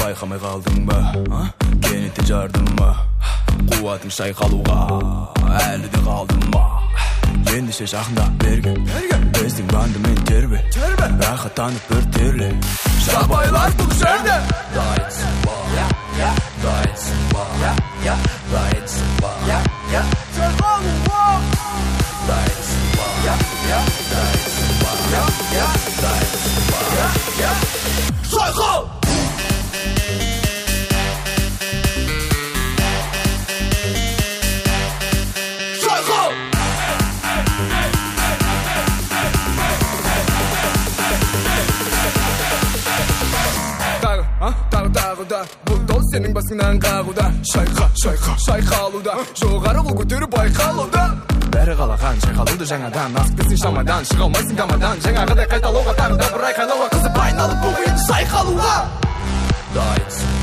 байқамай қалдың ба, кенеттен жардың ба, қуатың шайқалуға әлі де қалдың ба? Ендеше жақында берген біздің банды мен тербе, рахаттанып бір терле. Жабайлар бұл жерде дайынсың ба, дайынсың ба, дайынсың ба, шайқалуға дайынсың ба, дайынсың ба, дайынсың ба, шайқал! Тағы бұл дос сенің басыңнан қағуда. Шайқалуда, жоғары қол көтеріп байқалуда. Бәрі қалаған шайқалуды жаңадан, асып шамадан, шыға алмайсың дамадан. Жаңағыдай қайталауға, таңда бір айқайлауға, қызып айналып бұл енді шайқалуға. Дайынсың